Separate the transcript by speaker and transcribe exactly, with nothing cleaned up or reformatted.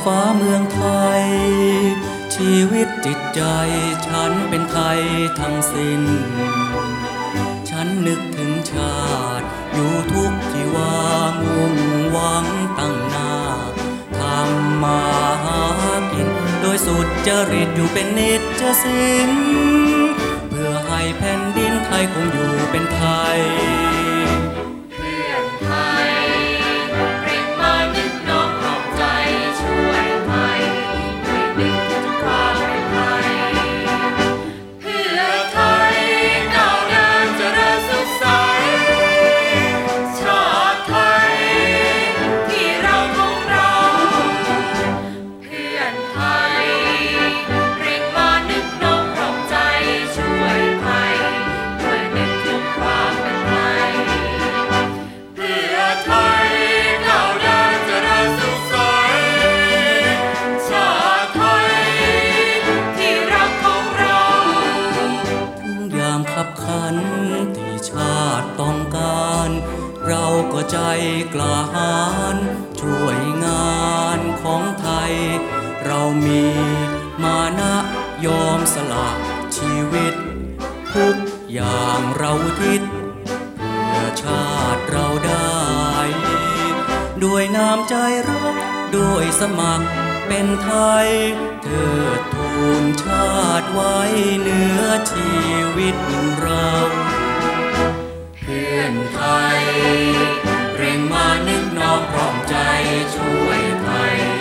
Speaker 1: ฟ้าเมืองไทยชีวิตจิตใจฉันเป็นไทยทั้งสิ้นฉันนึกถึงชาติอยู่ทุกที่ว่ามุ่งหวังตั้งหน้าทำมาหากินโดยสุจริตอยู่เป็นนิจสินเพื่อให้แผ่นดินไทยคงอยู่เป็นไทยขับขันที่ชาติต้องการเราก็ใจกล้าหาญช่วยงานของไทยเรามีมานะยอมสละชีวิตทุกอย่างเราทิศเพื่อชาติเราได้ด้วยน้ำใจรักด้วยสมัครเป็นไทยเถิดทูลชาติไว้เหนือชีวิตเราเพื่อนไทยเร่งมานึกน้อมพร้อมใจช่วยไทย